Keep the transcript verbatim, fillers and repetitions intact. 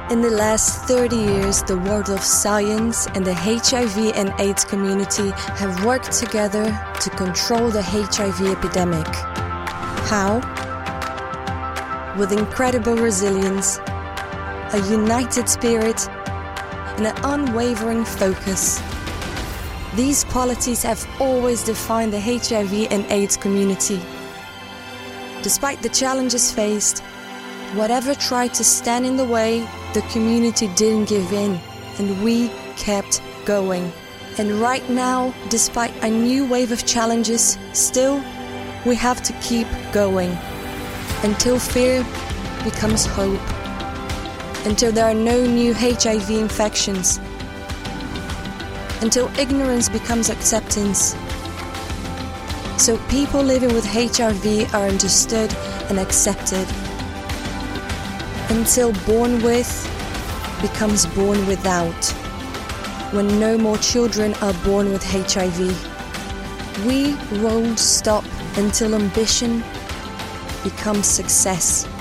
In the last thirty years, the world of science and the H I V and AIDS community have worked together to control the H I V epidemic. How? With incredible resilience, a united spirit, and an unwavering focus. These qualities have always defined the H I V and AIDS community. Despite the challenges faced, whatever tried to stand in the way, the community didn't give in, and we kept going. And right now, despite a new wave of challenges, still, we have to keep going. Until fear becomes hope. Until there are no new H I V infections. Until ignorance becomes acceptance. So people living with H I V are understood and accepted. Until born with becomes born without. When no more children are born with H I V. We won't stop until ambition becomes success.